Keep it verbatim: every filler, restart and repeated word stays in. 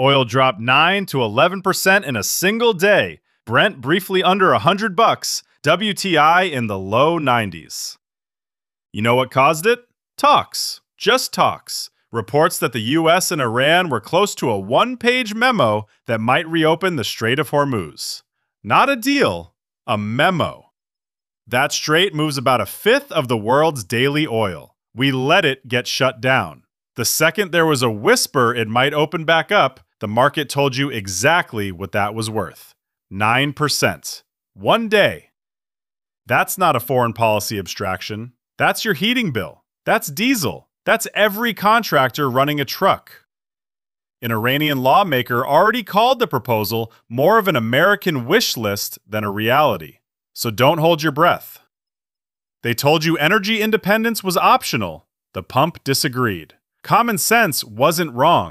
Oil dropped nine to eleven percent in a single day. Brent briefly under one hundred bucks. W T I in the low nineties. You know what caused it? Talks. Just talks. Reports that the U S and Iran were close to a one-page memo that might reopen the Strait of Hormuz. Not a deal, a memo. That strait moves about a fifth of the world's daily oil. We let it get shut down. The second there was a whisper it might open back up, the market told you exactly what that was worth. nine percent. One day. That's not a foreign policy abstraction. That's your heating bill. That's diesel. That's every contractor running a truck. An Iranian lawmaker already called the proposal more of an American wish list than a reality. So don't hold your breath. They told you energy independence was optional. The pump disagreed. Common sense wasn't wrong.